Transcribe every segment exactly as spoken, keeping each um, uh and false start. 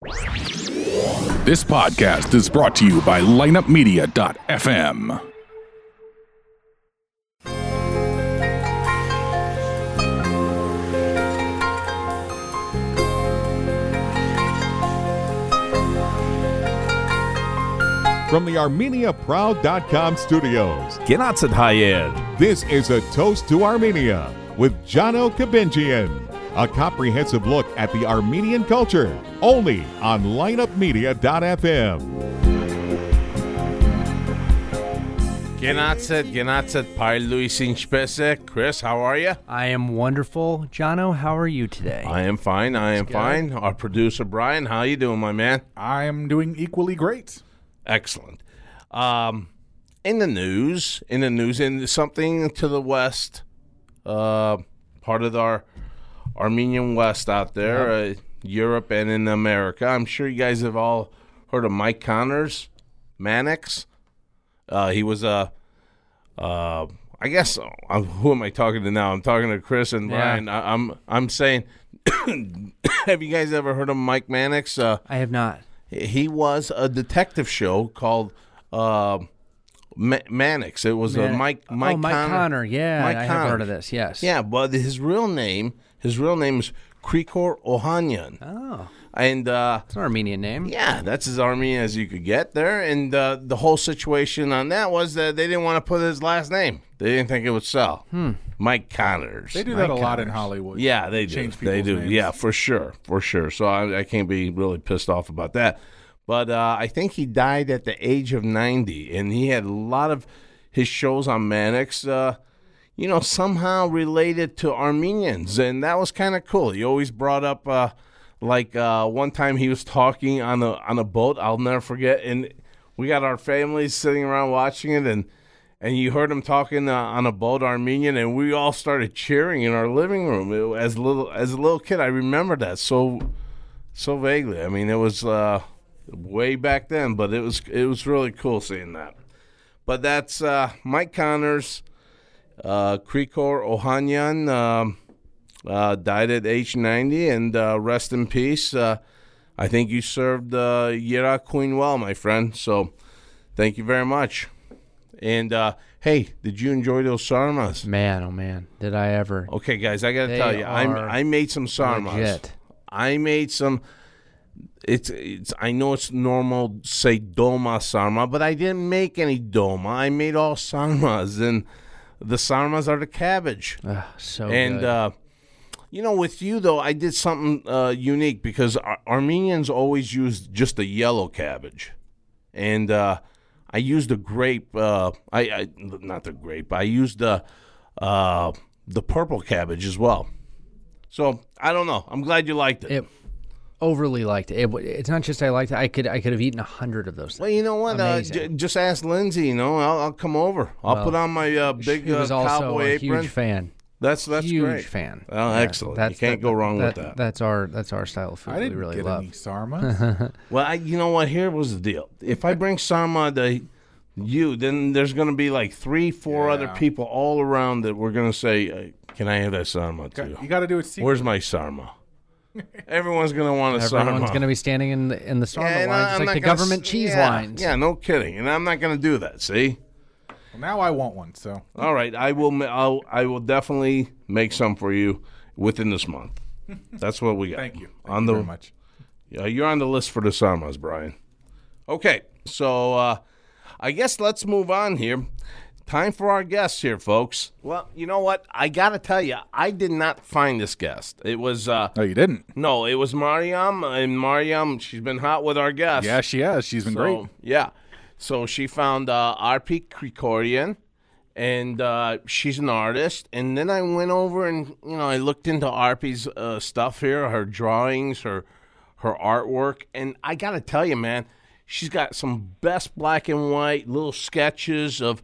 This podcast is brought to you by lineup media dot f m. From the Armenia Proud dot com studios, Gnatzet Hayed. This is A Toast to Armenia with Jono Kabinjian. A comprehensive look at the Armenian culture, only on lineup media dot f m. Gnatzet, Gnatzet, Pai Luis Inchpese. Chris, how are you? I am wonderful. Jono, how are you today? I am fine, I am good. fine. Our producer, Brian, how you doing, my man? I am doing equally great. Excellent. Um, in the news, in the news, in something to the west, uh, part of our Armenian West out there, uh, Europe and in America. I'm sure you guys have all heard of Mike Connors, Mannix. Uh, he was a, uh, I guess, uh, who am I talking to now? I'm talking to Chris and Yeah. Brian. I, I'm I'm saying, have you guys ever heard of Mike Mannix? Uh, I have not. he was a detective show called uh, Ma- Mannix. It was a Man- Mike Mike oh, Mike Connor. Connor. Yeah, Mike I Connor. have heard of this. Yes. Yeah, but his real name, his real name is Krikor Ohanyan. Oh, And, uh, it's an Armenian name. yeah, that's as Armenian as you could get there. And uh, the whole situation on that was that they didn't want to put his last name. They didn't think it would sell. Hmm. Mike Connors. They do that Mike a lot in Connors. Hollywood. Yeah, they do. Change They people's do. names. Yeah, for sure. For sure. So I, I can't be really pissed off about that. But uh, I think he died at the age of ninety, and he had a lot of his shows on Mannix, uh, you know, somehow related to Armenians, and that was kind of cool. He always brought up, uh, like uh, one time he was talking on a on a boat. I'll never forget, and we got our families sitting around watching it, and and you heard him talking uh, on a boat Armenian, and we all started cheering in our living room. It, as a little as a little kid, I remember that so so vaguely. I mean, it was uh, way back then, but it was it was really cool seeing that. But that's uh, Mike Connors, uh, Krikor Ohanyan, um, uh, died at age ninety, and uh, rest in peace. Uh, I think you served uh, Yera Queen well, my friend. So thank you very much. And uh, hey, did you enjoy those sarmas? Man, oh man, did I ever? Okay, guys, I got to They tell you, I are I made some sarmas. legit. I made some. It's it's. I know it's normal to say doma sarma, but I didn't make any doma. I made all sarmas, and the sarmas are the cabbage. Ugh, so and good. uh, you know, with you though, I did something uh, unique because Ar- Armenians always use just the yellow cabbage, and uh, I used the grape. Uh, I, I not the grape. I used the uh, the purple cabbage as well. So I don't know. I'm glad you liked it. it overly liked it. it. w- It's not just I liked it. I could I could have eaten a hundred of those. Well, you know what? Uh, Amazing. j- just ask Lindsay. You know, I'll, I'll come over. I'll Well, put on my uh, big He was uh, also cowboy a apron. huge fan. That's that's huge great. fan. Oh, Yeah, excellent. You can't go wrong with that. That's our that's our style of food. I didn't we really get love. any sarmas. Well, I, you know what? Here was the deal. If I bring sarma to you, then there's going to be like three, four Yeah. other people all around that we're going to say, uh, "Can I have that sarma too?" You got to do it secret. Where's my sarma? Everyone's going to want a Everyone's sarma. going to be standing in the in the sarma and lines, I- just I'm like not the gonna government s- cheese yeah, lines. Yeah, no kidding. And I'm not going to do that. See. Well, now I want one. So All right, I will. ma- I'll, I will definitely make some for you within this month. That's what we got. thank you. Thank on you the very much. Yeah, you're on the list for the sarmas, Brian. Okay, so uh, I guess let's move on here. Time for our guests here, folks. Well, you know what? I gotta tell you, I did not find this guest. It was uh, No, you didn't. no, it was Mariam, and Mariam, she's been hot with our guests. Yeah, she has. She's been So, great. Yeah. So she found uh, R P Krikorian, and uh, she's an artist. And then I went over and, you know, I looked into R P's uh, stuff here, her drawings, her her artwork. And I got to tell you, man, she's got some best black and white little sketches of,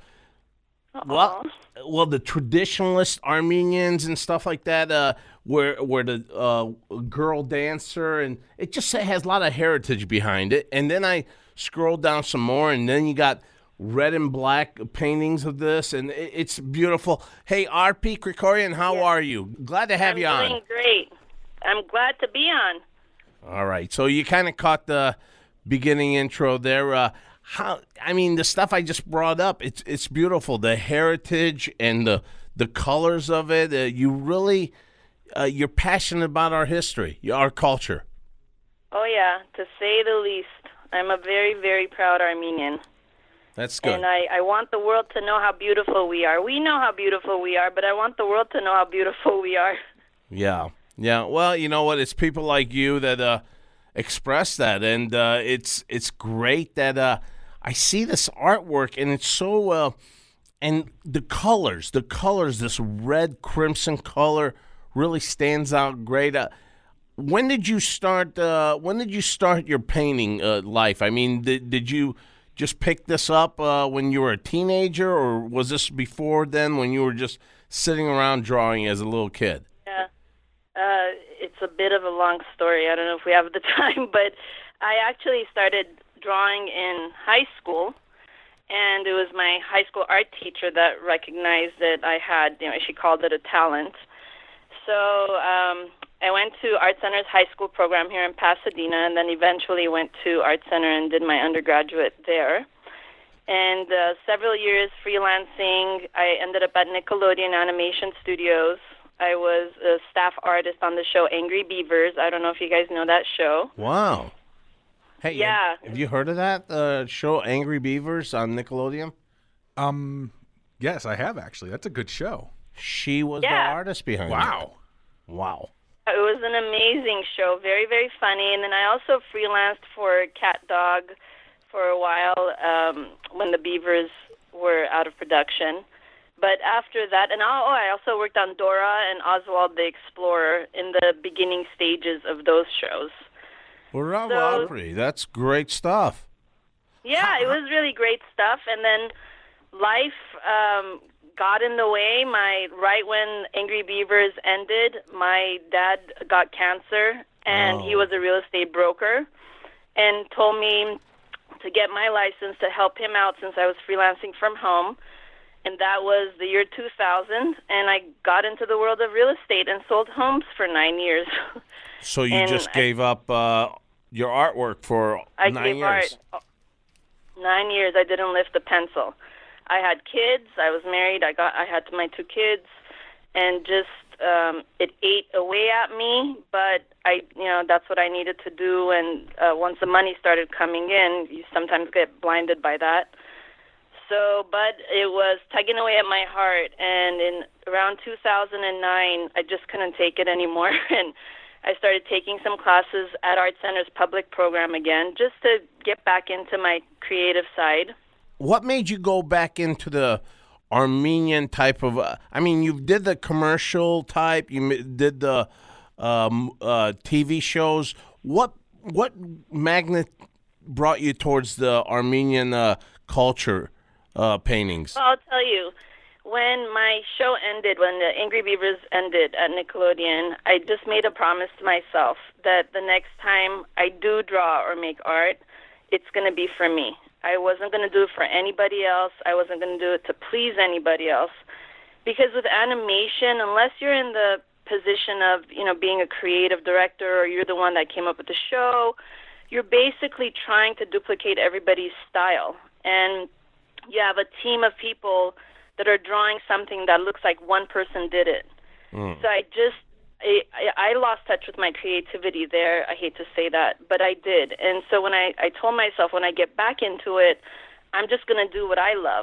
well, well, the traditionalist Armenians and stuff like that, uh, where where the uh, girl dancer, and it just has a lot of heritage behind it. And then I scrolled down some more, and then you got red and black paintings of this, and it, it's beautiful. Hey, R P Krikorian, how Yes. are you? Glad to have I'm you doing on. great. I'm glad to be on. All right. So you kind of caught the beginning intro there. Uh, how? I mean, the stuff I just brought up, it's it's beautiful. The heritage and the the colors of it. Uh, you really, uh, you're passionate about our history, our culture. Oh, yeah, to say the least. I'm a very, very proud Armenian. That's good. And I, I want the world to know how beautiful we are. We know how beautiful we are, but I want the world to know how beautiful we are. Yeah. Yeah. Well, you know what? It's people like you that uh, express that. And uh, it's it's great that uh, I see this artwork, and it's so uh, – and the colors, the colors, this red crimson color really stands out great. Uh, when did you start uh, when did you start your painting uh, life? I mean, did, did you – just pick this up uh, when you were a teenager, or was this before then when you were just sitting around drawing as a little kid? Yeah, uh, it's a bit of a long story. I don't know if we have the time, but I actually started drawing in high school, and it was my high school art teacher that recognized that I had, you know, she called it a talent. So um, I went to Art Center's high school program here in Pasadena, and then eventually went to Art Center and did my undergraduate there. And uh, several years freelancing. I ended up at Nickelodeon Animation Studios. I was a staff artist on the show Angry Beavers. I don't know if you guys know that show. Wow. Hey, yeah. Have, have you heard of that uh, show, Angry Beavers, on Nickelodeon? Um, yes, I have actually. That's a good show. She was Yeah. the artist behind Wow. it. Wow. It was an amazing show, very, very funny. And then I also freelanced for Cat Dog for a while um, when the Beavers were out of production. But after that, and oh, I also worked on Dora and Oswald the Explorer in the beginning stages of those shows. Bravo, So- Aubrey. That's great stuff. Yeah, it was really great stuff. And then life um, got in the way. My right when Angry Beavers ended, my dad got cancer, and he Oh. was a real estate broker, and told me to get my license to help him out since I was freelancing from home. And that was the year two thousand, and I got into the world of real estate and sold homes for nine years. So you And just I- gave up uh, your artwork for I nine gave years. art. Nine years, I didn't lift a pencil. I had kids. I was married. I got. I had my two kids, and just um, it ate away at me. But I, you know, that's what I needed to do. And uh, once the money started coming in, you sometimes get blinded by that. So, but it was tugging away at my heart. And in around two thousand nine, I just couldn't take it anymore, and I started taking some classes at Art Center's public program again, just to get back into my creative side. What made you go back into the Armenian type of? Uh, I mean, you did the commercial type. You m- did the um, uh, T V shows. What what magnet brought you towards the Armenian uh, culture uh, paintings? Well, I'll tell you, when my show ended, when the Angry Beavers ended at Nickelodeon, I just made a promise to myself that the next time I do draw or make art, it's going to be for me. I wasn't going to do it for anybody else. I wasn't going to do it to please anybody else. Because with animation, unless you're in the position of, you know, being a creative director or you're the one that came up with the show, you're basically trying to duplicate everybody's style. And you have a team of people that are drawing something that looks like one person did it. Mm. So I just, I, I lost touch with my creativity there. I hate to say that, but I did. And so when I, I told myself when I get back into it, I'm just going to do what I love.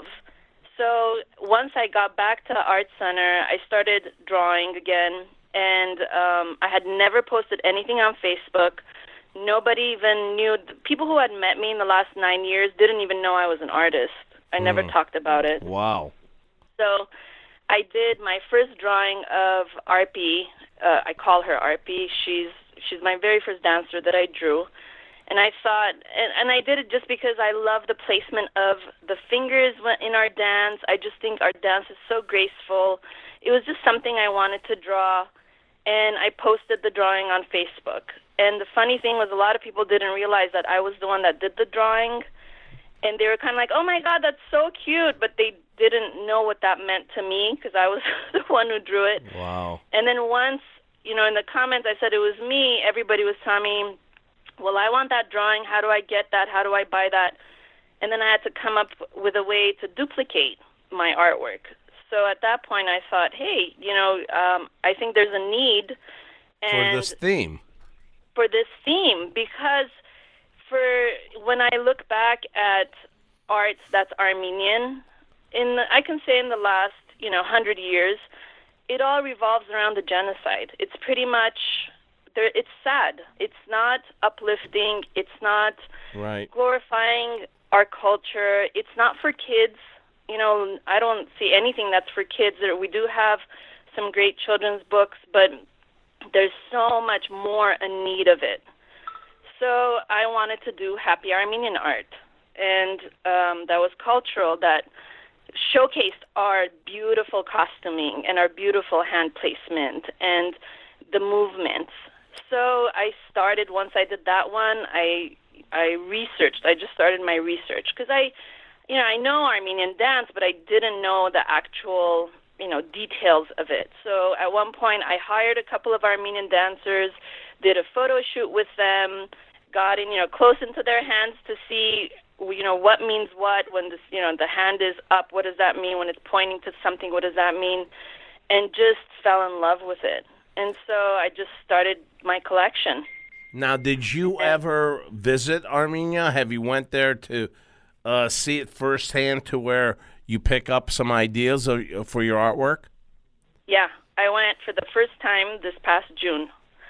So once I got back to Art Center, I started drawing again, and um, I had never posted anything on Facebook. Nobody even knew. People who had met me in the last nine years didn't even know I was an artist. I never mm. talked about it. Wow. So I did my first drawing of Arpy. Uh, I call her Arpy. She's she's my very first dancer that I drew. And I thought, and, and I did it just because I love the placement of the fingers in our dance. I just think our dance is so graceful. It was just something I wanted to draw, and I posted the drawing on Facebook. And the funny thing was a lot of people didn't realize that I was the one that did the drawing, and they were kind of like, oh, my God, that's so cute, but they didn't know what that meant to me because I was the one who drew it. Wow. And then once, you know, in the comments I said it was me, everybody was telling me, well, I want that drawing. How do I get that? How do I buy that? And then I had to come up with a way to duplicate my artwork. So at that point, I thought, hey, you know, um, I think there's a need and For this theme. For this theme, because for when I look back at arts that's Armenian, in the, I can say in the last, you know, hundred years, it all revolves around the genocide. It's pretty much, there, it's sad. It's not uplifting. It's not Right. glorifying our culture. It's not for kids. You know, I don't see anything that's for kids. There, we do have some great children's books, but there's so much more in need of it. So I wanted to do happy Armenian art, and um, that was cultural, that showcased our beautiful costuming and our beautiful hand placement and the movements. So I started, once I did that one, I I researched. I just started my research because I, you know, I know Armenian dance, but I didn't know the actual, you know, details of it. So at one point, I hired a couple of Armenian dancers, did a photo shoot with them, got in, you know, close into their hands to see, you know, what means what when this, you know, the hand is up. What does that mean when it's pointing to something? What does that mean? And just fell in love with it. And so I just started my collection. Now, did you ever visit Armenia? Have you went there to uh, see it firsthand to where you pick up some ideas of, for your artwork? Yeah, I went for the first time this past June,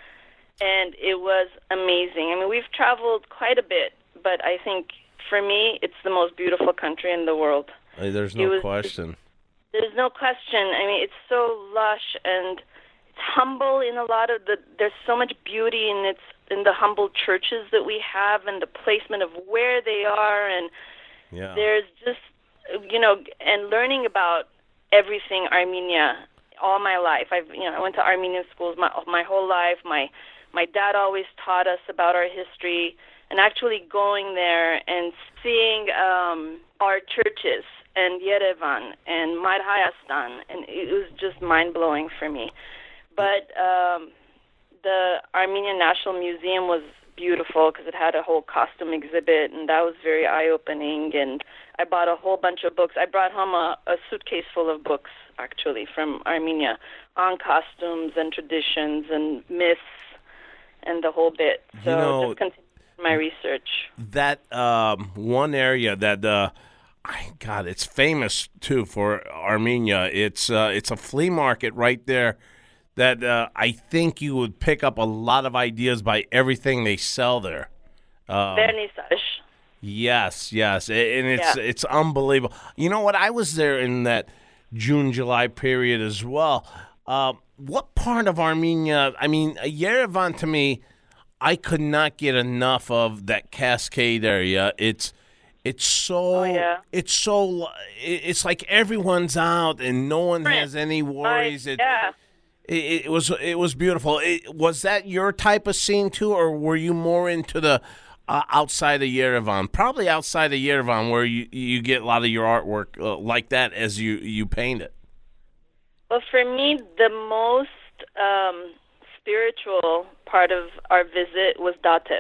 and it was amazing. I mean, we've traveled quite a bit, but I think for me, it's the most beautiful country in the world. Uh, There's It no was- question. There's no question. I mean, it's so lush and it's humble in a lot of the. There's so much beauty in its in the humble churches that we have and the placement of where they are, and Yeah. there's just, you know, and learning about everything Armenia all my life. I've, you know, I went to Armenian schools my my whole life. My my dad always taught us about our history, and actually going there and seeing um, our churches and Yerevan and Marhayastan, and it was just mind-blowing for me. But um, the Armenian National Museum was beautiful because it had a whole costume exhibit, and that was very eye-opening, and I bought a whole bunch of books. I brought home a, a suitcase full of books, actually, from Armenia on costumes and traditions and myths and the whole bit. So You know, just continued my research. That um, one area that, uh, I, God, it's famous, too, for Armenia. It's uh, it's a flea market right there that uh, I think you would pick up a lot of ideas by everything they sell there. Um, Vernissage. Yes, yes, A- and it's Yeah. it's unbelievable. You know what? I was there in that June July period as well. Uh, what part of Armenia? I mean, Yerevan to me, I could not get enough of that Cascade area. It's it's so Oh, yeah. it's so it- it's like everyone's out and no one Right. has any I, worries. It, yeah. it, it was it was beautiful. It, was that your type of scene too, or were you more into the uh, outside of Yerevan? Probably outside of Yerevan, where you you get a lot of your artwork uh, like that as you you paint it. Well, for me, the most um, spiritual part of our visit was Datev.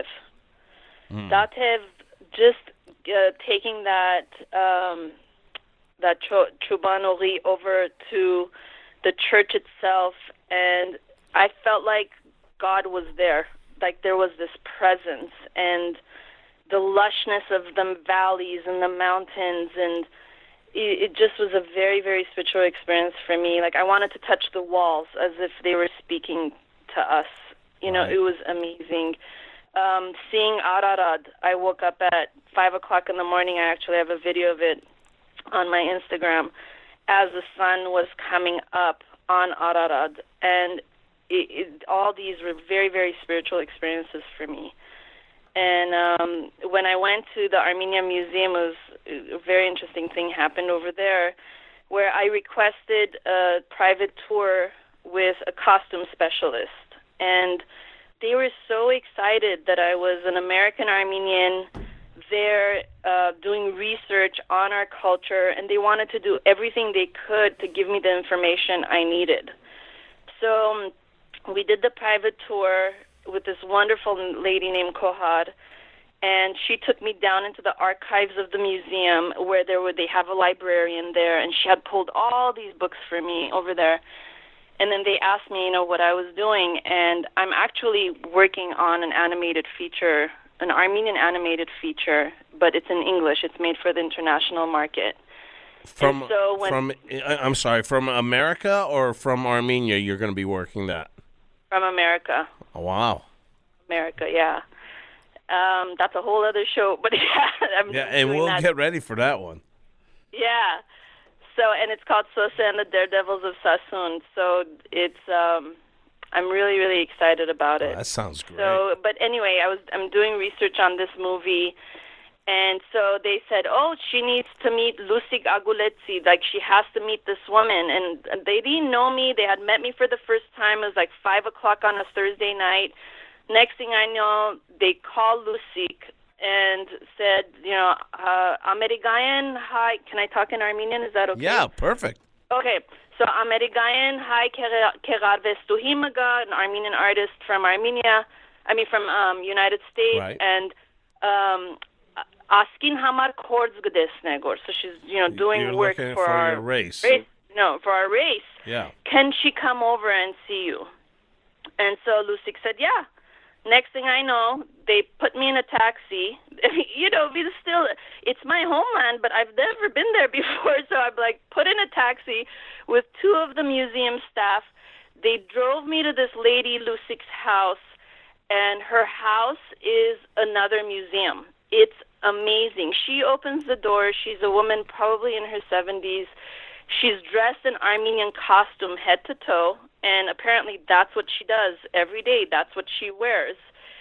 Datev, just uh, taking that um, that tro- Troubanori over to the church itself, and I felt like God was there. Like there was this presence, and the lushness of the valleys and the mountains, and it, it just was a very, very spiritual experience for me. Like I wanted to touch the walls as if they were speaking to us. You know, Right. it was amazing. Um, seeing Ararat, I woke up at five o'clock in the morning. I actually have a video of it on my Instagram as the sun was coming up on Ararat, and it, it, all these were very, very spiritual experiences for me. And um, when I went to the Armenian Museum, it was a very interesting thing happened over there, where I requested a private tour with a costume specialist, and they were so excited that I was an American Armenian there uh, doing research on our culture, and they wanted to do everything they could to give me the information I needed. So um, we did the private tour, with this wonderful lady named Kohad, and she took me down into the archives of the museum where there were they have a librarian there, and she had pulled all these books for me over there. And then they asked me, you know, what I was doing, and I'm actually working on an animated feature, an Armenian animated feature, but it's in English. It's made for the international market. From And so when- from I- I'm sorry, from America or from Armenia? You're going to be working that. From America. Oh, wow. America, yeah. Um, that's a whole other show, but yeah, I'm Yeah, just and doing we'll that. get ready for that one. Yeah. So, and it's called Sosa and the Daredevils of Sassoon. So it's, um, I'm really, really excited about it. Oh, that sounds great. So, but anyway, I was, I'm doing research on this movie, and so they said, oh, she needs to meet Lusig Aguletsi, like she has to meet this woman, and they didn't know me. They had met me for the first time. It was like five o'clock on a Thursday night. Next thing I know, they called Lusig and said, you know, uh, Amerigayan, hi, can I talk in Armenian? Is that okay? Yeah, perfect. Okay, so Amerigayan, hi, Kerar Vestuhimaga, an Armenian artist from Armenia, I mean from um, United States, Right. and um, Askin Hamar Kords Gdesnegor. So she's, you know, doing You're work looking for, for our your race. race. No, for our race. Yeah. Can she come over and see you? And so Lusig said, yeah. Next thing I know, they put me in a taxi. You know, we still, it's my homeland, but I've never been there before. So I'm like put in a taxi with two of the museum staff. They drove me to this lady, Lusig's house, and her house is another museum. It's amazing. She opens the door. She's a woman probably in her seventies. She's dressed in Armenian costume head to toe, and apparently that's what she does every day. That's what she wears.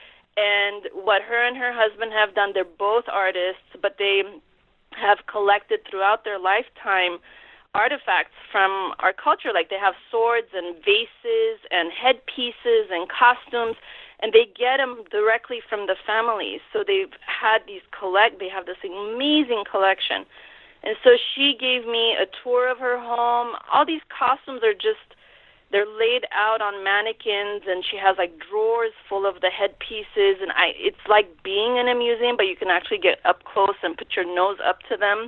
And what her and her husband have done, they're both artists, but they have collected throughout their lifetime artifacts from our culture. Like they have swords and vases and headpieces and costumes, and they get them directly from the families. So they've had these collect, they have this amazing collection. And so she gave me a tour of her home. All these costumes are just, they're laid out on mannequins, and she has like drawers full of the headpieces. And I, it's like being in a museum, but you can actually get up close and put your nose up to them.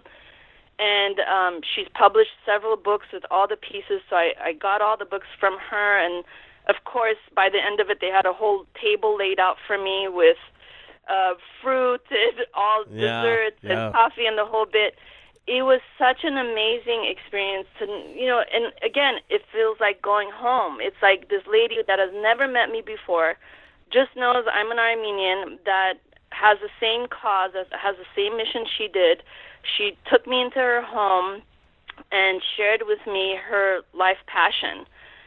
And um, she's published several books with all the pieces. So I, I got all the books from her. And of course, by the end of it, they had a whole table laid out for me with uh, fruit, and all Yeah, desserts, yeah. and coffee, and the whole bit. It was such an amazing experience to, you know, and again, it feels like going home. It's like this lady that has never met me before, just knows I'm an Armenian, that has the same cause, has the same mission she did. She took me into her home and shared with me her life passion.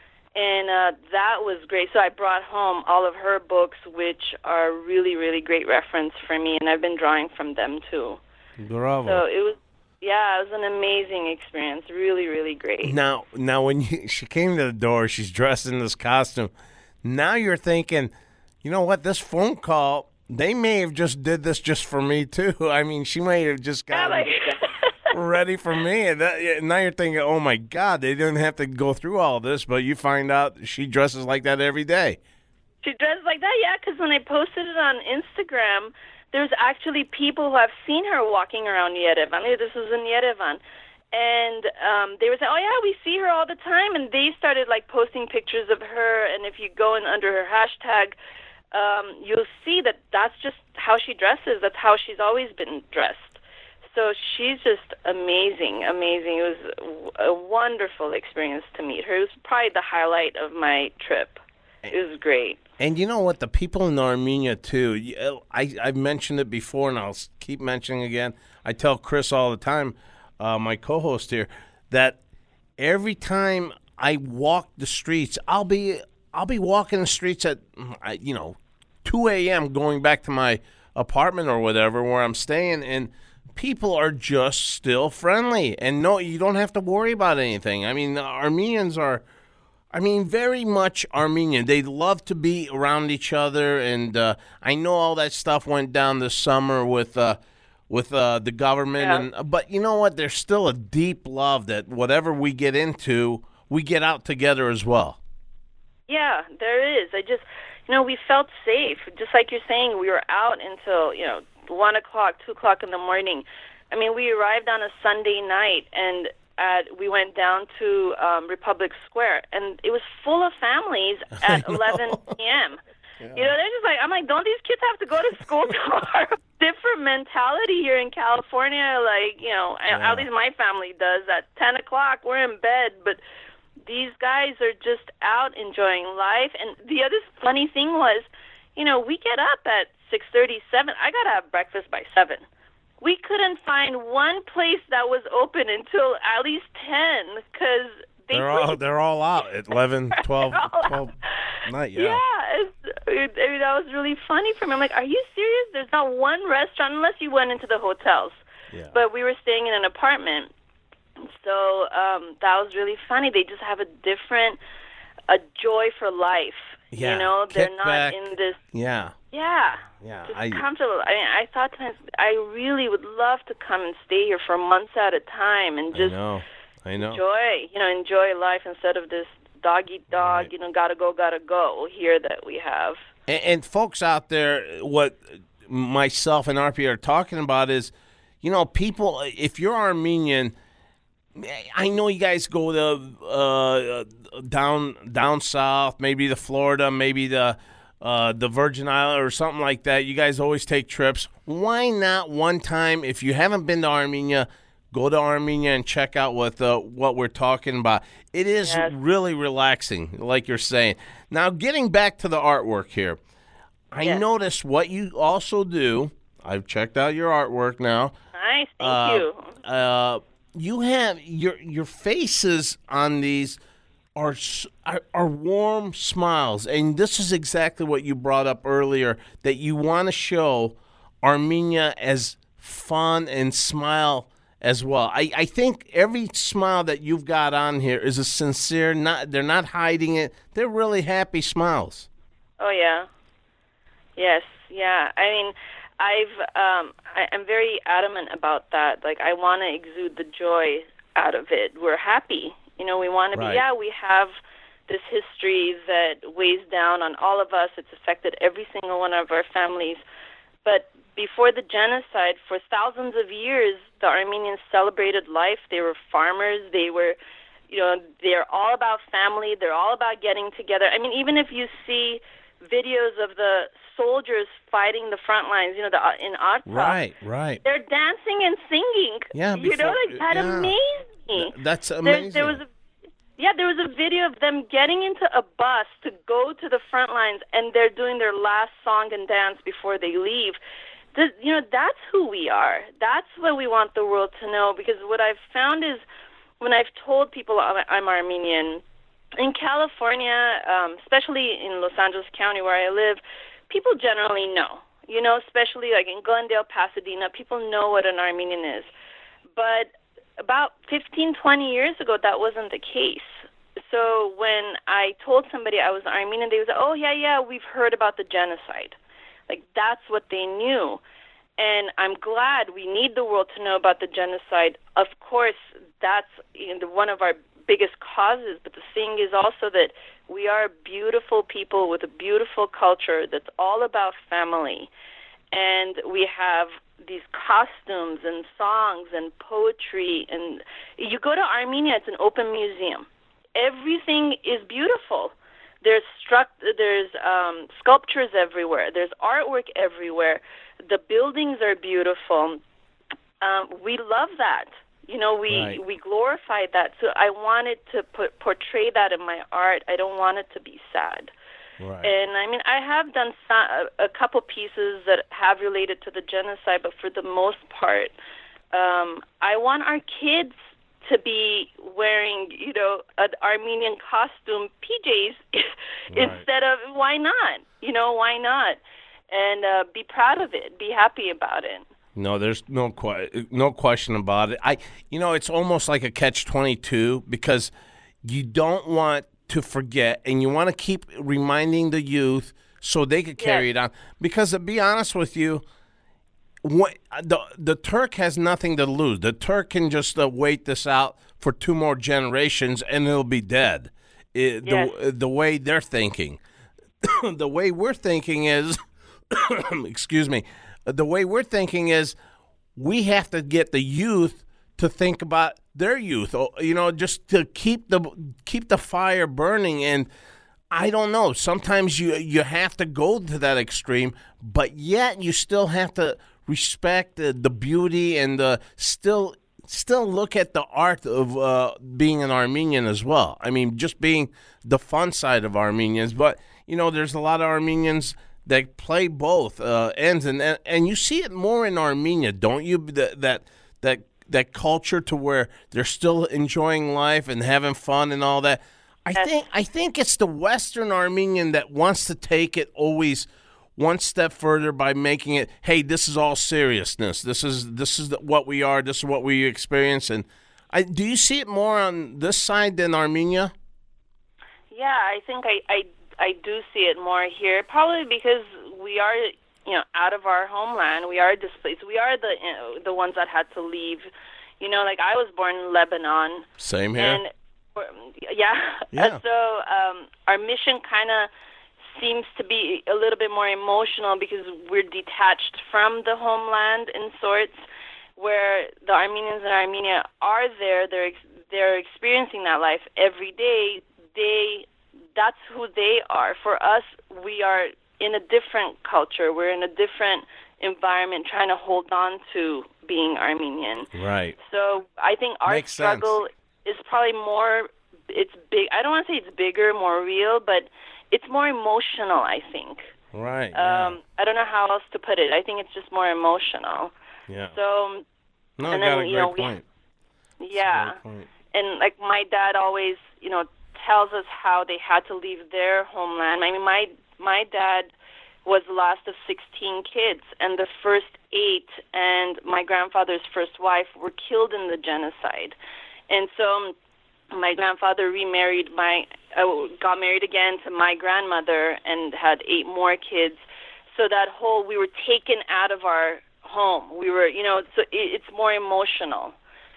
And uh, that was great. So I brought home all of her books, which are really, really great reference for me, and I've been drawing from them too. Bravo. So it was, yeah, it was an amazing experience. Really, really great. Now, now, when you, she came to the door, she's dressed in this costume. Now you're thinking, you know what? This phone call, they may have just did this just for me too. I mean, she may have just Yeah, got like, ready for me. And that, yeah, now you're thinking, oh my God, they didn't have to go through all this. But you find out she dresses like that every day. she dressed like that, yeah, because when I posted it on Instagram, there's actually people who have seen her walking around Yerevan. This was in Yerevan. And um, they would say, oh, yeah, we see her all the time. And they started, like, posting pictures of her. And if you go in under her hashtag, um, you'll see that that's just how she dresses. That's how she's always been dressed. So she's just amazing, amazing. It was a wonderful experience to meet her. It was probably the highlight of my trip. It was great. And you know what? The people in Armenia, too, you- I, I've mentioned it before, and I'll s- keep mentioning again. I tell Chris all the time, uh, my co-host here, that every time I walk the streets, I'll be I'll be walking the streets at, I- you know, two a.m. going back to my apartment or whatever where I'm staying, and people are just still friendly. And no, you don't have to worry about anything. I mean, the Armenians are... I mean, very much Armenian. They love to be around each other, and uh, I know all that stuff went down this summer with uh, with uh, the government. Yeah. And but you know what? There's still a deep love that whatever we get into, we get out together as well. Yeah, there is. I just, you know, we felt safe. Just like you're saying, we were out until, you know, one o'clock, two o'clock in the morning. I mean, we arrived on a Sunday night, and at, we went down to um, Republic Square, and it was full of families at eleven p.m. Yeah. You know, they're just like, I'm like, don't these kids have to go to school tomorrow? Different mentality here in California. Like, you know, yeah. At least my family does. At ten o'clock, we're in bed, but these guys are just out enjoying life. And the other funny thing was, you know, we get up at six thirty, seven. I got to have breakfast by seven. We couldn't find one place that was open until at least ten because they they're all they're all out at eleven, twelve, twelve night. Yeah, yeah. It's, it, it, that was really funny for me. I'm like, are you serious? There's not one restaurant unless you went into the hotels. Yeah. But we were staying in an apartment, so um, that was really funny. They just have a different a joy for life. Yeah, you know, they're kick not back. in this. Yeah. Yeah. Yeah. Just I, comfortable. I mean, I thought times I really would love to come and stay here for months at a time and just I know. I know. enjoy, you know, enjoy life instead of this dog eat dog, Right. you know, gotta go, gotta go here that we have. And, and folks out there, what myself and R P are talking about is, you know, people, if you're Armenian, I know you guys go to uh, down down south, maybe the Florida, maybe the uh, the Virgin Islands or something like that. You guys always take trips. Why not one time, if you haven't been to Armenia, go to Armenia and check out what uh, what we're talking about. It is Yes. really relaxing, like you're saying. Now, getting back to the artwork here, I Yes. noticed what you also do. I've checked out your artwork now. Nice, thank Uh, you. Uh, you have your your faces on these are, s- are are warm smiles, and this is exactly what you brought up earlier, that you want to show Armenia as fun and smile as well. I, I think every smile that you've got on here is a sincere. Not they're not hiding it. They're really happy smiles. Oh yeah, yes, yeah. I mean, I've um, I, I'm very adamant about that. Like, I want to exude the joy out of it. We're happy, you know. We want to Right. be. Yeah, we have this history that weighs down on all of us. It's affected every single one of our families. But before the genocide, for thousands of years, the Armenians celebrated life. They were farmers. They were, you know, they're all about family. They're all about getting together. I mean, even if you see videos of the soldiers fighting the front lines, you know, the, in Artsakh, Right, right. they're dancing and singing. Yeah, you know, before- like, that yeah. amazed me. Th- That's There, amazing. there was a, yeah, there was a video of them getting into a bus to go to the front lines, and they're doing their last song and dance before they leave. The, you know, that's who we are. That's what we want the world to know, because what I've found is when I've told people I'm, I'm Armenian, in California, um, especially in Los Angeles County where I live, people generally know, you know, especially like in Glendale, Pasadena, people know what an Armenian is. But about fifteen, twenty years ago, that wasn't the case. So when I told somebody I was Armenian, they would say, oh, yeah, yeah, we've heard about the genocide. Like, that's what they knew. And I'm glad. We need the world to know about the genocide. Of course, that's, you know, one of our biggest causes, but the thing is also that we are beautiful people with a beautiful culture that's all about family. And we have these costumes and songs and poetry. And you go to Armenia, it's an open museum. Everything is beautiful. There's struct, there's um, sculptures everywhere. There's artwork everywhere. The buildings are beautiful. Um, we love that. You know, we, Right. we glorified that. So I wanted to put, portray that in my art. I don't want it to be sad. Right. And, I mean, I have done some, a, a couple pieces that have related to the genocide, but for the most part, um, I want our kids to be wearing, you know, an Armenian costume, P Js, instead of, why not? You know, why not? And uh, be proud of it. Be happy about it. No, there's no que- no question about it. I, you know, it's almost like a catch twenty-two, because you don't want to forget, and you want to keep reminding the youth so they could carry Yes. it on. Because to be honest with you, what, the the Turk has nothing to lose. The Turk can just uh, wait this out for two more generations, and it'll be dead. It, Yes. the the way they're thinking. the way we're thinking is, excuse me, the way we're thinking is we have to get the youth to think about their youth, you know, just to keep the keep the fire burning. And I don't know, sometimes you you have to go to that extreme, but yet you still have to respect the, the beauty and the still still look at the art of uh, being an Armenian as well. I mean, just being the fun side of Armenians. But, you know, there's a lot of Armenians that play both uh, ends, and, and and you see it more in Armenia, don't you? That that that that culture to where they're still enjoying life and having fun and all that. I think I think it's the Western Armenian that wants to take it always one step further by making it, hey, this is all seriousness. This is this is what we are. This is what we experience. And I, do you see it more on this side than Armenia? Yeah, I think I, I, I do see it more here, probably because we are, you know, out of our homeland. We are displaced. We are the you know, the ones that had to leave. You know, like I was born in Lebanon. Same here. And yeah. yeah. So um, our mission kind of seems to be a little bit more emotional because we're detached from the homeland in sorts, where the Armenians in Armenia are there. They're they're experiencing that life every day. They that's who they are. For us, we are in a different culture. We're in a different environment, trying to hold on to being Armenian. Right. So I think our Makes struggle sense. is probably more. It's big. I don't want to say it's bigger, more real, but it's more emotional, I think. Right. Um, yeah. I don't know how else to put it. I think it's just more emotional. Yeah. So, no, and you got then, a you great know, point. We, yeah. Great point. And like my dad always, you know, tells us how they had to leave their homeland. I mean, my my dad was the last of sixteen kids, and the first eight and my grandfather's first wife were killed in the genocide. And so my grandfather remarried my, uh, got married again to my grandmother and had eight more kids. So that whole, we were taken out of our home. We were, you know, so it, it's more emotional.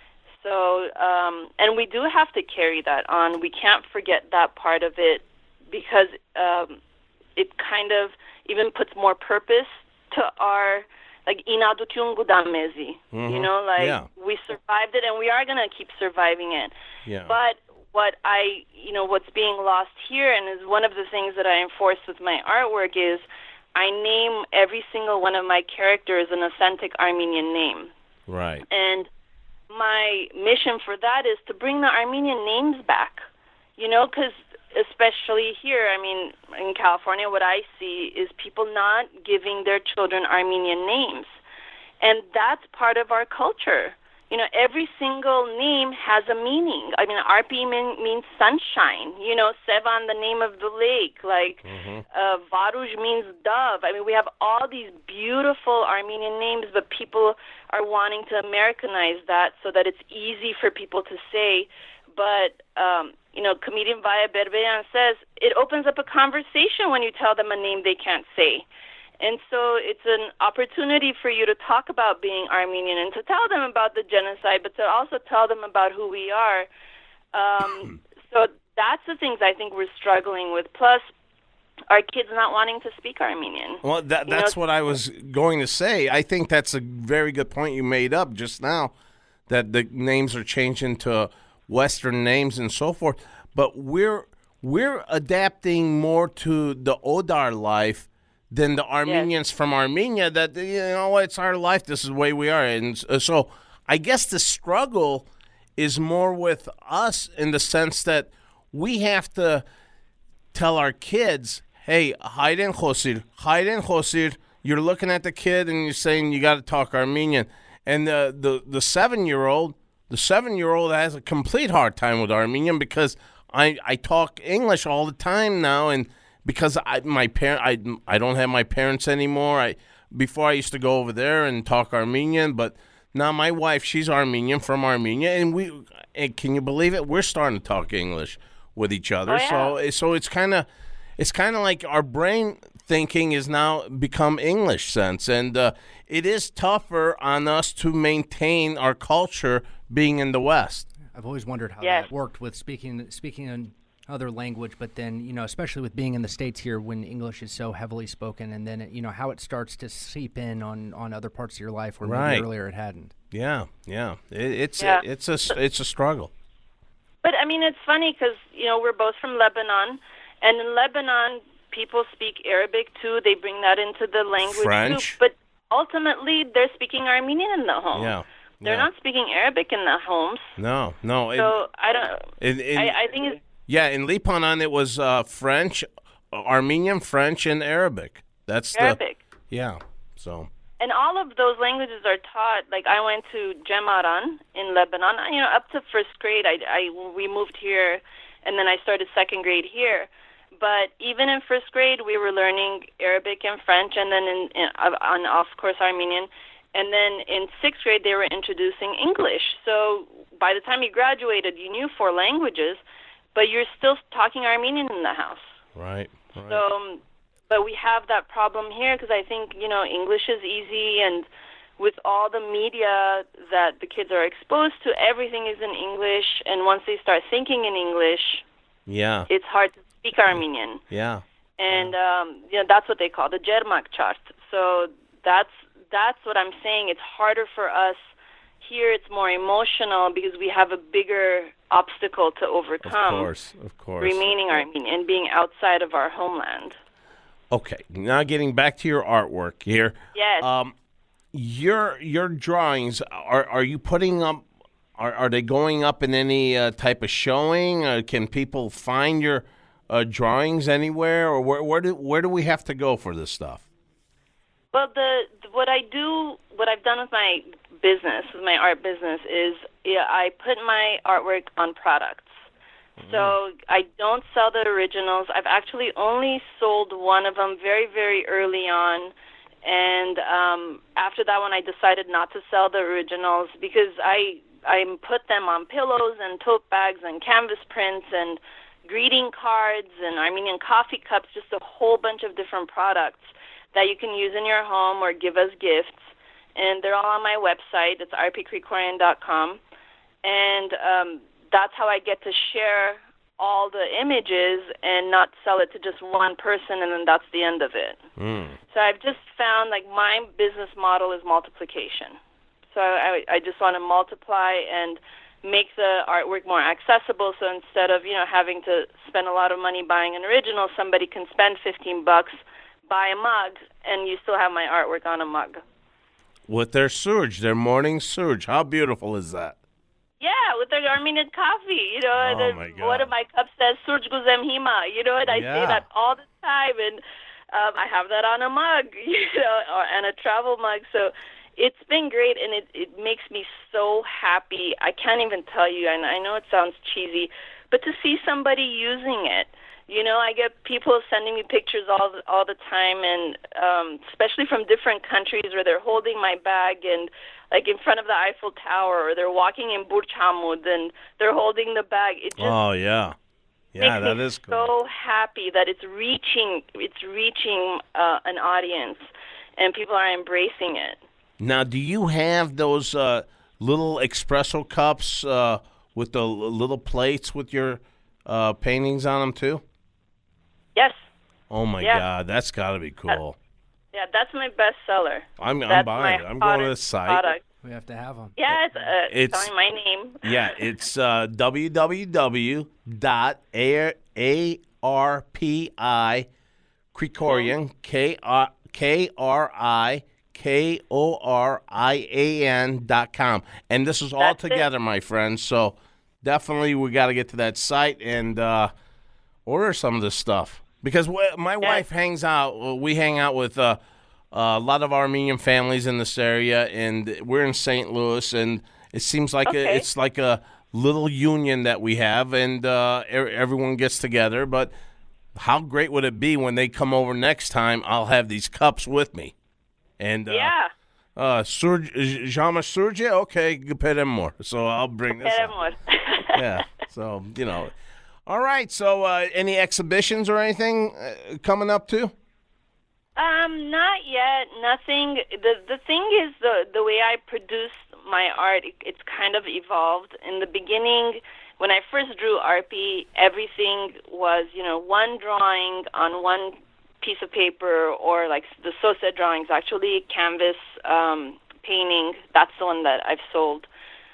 So, um, and we do have to carry that on. We can't forget that part of it because um, it kind of even puts more purpose to our, like, inadutyun gudamezi. Mm-hmm. You know, like, yeah. we survived it and we are going to keep surviving it. Yeah. But what I, you know, what's being lost here, and is one of the things that I enforce with my artwork, is I name every single one of my characters an authentic Armenian name. Right. And my mission for that is to bring the Armenian names back, you know, because especially here, I mean, in California, what I see is people not giving their children Armenian names. And that's part of our culture. You know, every single name has a meaning. I mean, Arpi mean, means sunshine. You know, Sevan, the name of the lake. Like, mm-hmm. uh, Varuj means dove. I mean, we have all these beautiful Armenian names, but people are wanting to Americanize that so that it's easy for people to say. But, um, you know, comedian Vaya Berberian says it opens up a conversation when you tell them a name they can't say. And so it's an opportunity for you to talk about being Armenian and to tell them about the genocide, but to also tell them about who we are. Um, so that's the things I think we're struggling with. Plus, our kids not wanting to speak Armenian. Well, that, that's you know, what I was going to say. I think that's a very good point you made up just now, that the names are changing to Western names and so forth. But we're we're adapting more to the Odar life than the Armenians yes. from Armenia, that, you know, it's our life, this is the way we are. And so I guess the struggle is more with us in the sense that we have to tell our kids, hey, Hayden Khosir, Hayden Khosir, you're looking at the kid and you're saying you got to talk Armenian. And the, the, the seven-year-old, the seven-year-old has a complete hard time with Armenian because I, I talk English all the time now, and because I my parent I, I don't have my parents anymore. I before I used to go over there and talk Armenian, but now my wife, she's Armenian from Armenia, and we and can you believe it? We're starting to talk English with each other. Oh, yeah. So so it's kind of it's kind of like our brain thinking is now become English sense, and uh, it is tougher on us to maintain our culture being in the West. I've always wondered how yes. that worked with speaking speaking in other language, but then, you know, especially with being in the States here when English is so heavily spoken, and then, it, you know, how it starts to seep in on, on other parts of your life where Right. maybe earlier it hadn't. Yeah, yeah. It, it's Yeah. A, it's a it's a struggle. But I mean, it's funny because you know we're both from Lebanon, and in Lebanon, people speak Arabic too. They bring that into the language French. too. But ultimately, they're speaking Armenian in the home. Yeah. They're yeah. not speaking Arabic in the homes. No, no. it- So I don't. in, in, I, I think it's yeah, in Lipanon it was uh, French, Armenian, French, and Arabic. That's Arabic. the yeah. So And all of those languages are taught. Like I went to Jemaran in Lebanon. You know, up to first grade, I, I we moved here, and then I started second grade here. But even in first grade, we were learning Arabic and French, and then in, in on of course Armenian. And then in sixth grade, they were introducing English. So by the time you graduated, you knew four languages, but you're still talking Armenian in the house. right, right. So, um, but we have that problem here because I think, you know, English is easy, and with all the media that the kids are exposed to, everything is in English, and once they start thinking in English, yeah, it's hard to speak Armenian. yeah. And, um, you know, that's what they call the Jermak chart. So that's, that's what I'm saying. It's harder for us. Here it's more emotional because we have a bigger obstacle to Of overcome. course, of course. Remaining Armenian and being outside of our homeland. Okay, now getting back to your artwork here. Yes. Um, your your drawings are are you putting up? Are are they going up in any uh, type of showing? Uh, can people find your uh, drawings anywhere, or where where do where do we have to go for this stuff? Well, the, the what I do, what I've done with my business, with my art business, is yeah, I put my artwork on products. So I don't sell the originals. I've actually only sold one of them very, very early on, and um, after that one, I decided not to sell the originals because I I put them on pillows and tote bags and canvas prints and greeting cards and Armenian coffee cups, just a whole bunch of different products that you can use in your home or give as gifts. And they're all on my website. It's r p krikorian dot com. And um, that's how I get to share all the images and not sell it to just one person, and then that's the end of it. Mm. So I've just found, like, my business model is multiplication. So I, I just want to multiply and make the artwork more accessible. So instead of, you know, having to spend a lot of money buying an original, somebody can spend fifteen bucks, buy a mug, and you still have my artwork on a mug. With their surge, their morning surge. How beautiful is that? Yeah, with their Armenian coffee. You know, Oh, the- my God. one of my cups says Surj Guzem Hima. You know, and I Yeah. say that all the time, and um, I have that on a mug, you know, or, and a travel mug. So it's been great, and it, it makes me so happy. I can't even tell you, and I know it sounds cheesy, but to see somebody using it. You know, I get people sending me pictures all the, all the time, and um, especially from different countries where they're holding my bag and like in front of the Eiffel Tower, or they're walking in Burj Hamud and they're holding the bag. It just Oh yeah, yeah, makes that me is cool. so happy that it's reaching it's reaching uh, an audience, and people are embracing it. Now, do you have those uh, little espresso cups uh, with the l- little plates with your uh, paintings on them too? Yes, Oh my Yeah. God, that's got to be cool. yeah, that's my best seller. I'm, I'm That's buying my it. I'm going to the hottest site. product. We have to have them. Yeah, it's, uh, It's- it's telling my name. Yeah, it's uh, w w w dot a r p i Krikorian K R K R I K O R I A N dot com, and this is all That's it. together, my friends. So definitely, we got to get to that site and uh, order some of this stuff because wh- my wife hangs out. well, We hang out with uh, a lot of Armenian families in this area, and we're in Saint Louis, and it seems like a, Okay. it's like a little union that we have, and uh, er- everyone gets together. But how great would it be when they come over next time? I'll have these cups with me, and uh, Yeah, uh, Surge, Jama Surge, okay, you pay them more, so I'll bring this. up. Queremos. Yeah, so you know, all right. So uh, any exhibitions or anything uh, coming up too? Um, not yet. Nothing. The the thing is the the way I produce my art, it, it's kind of evolved. In the beginning, when I first drew A R P, everything was, you know, one drawing on one piece of paper, or like the SOSED drawings, actually canvas um, painting. That's the one that I've sold.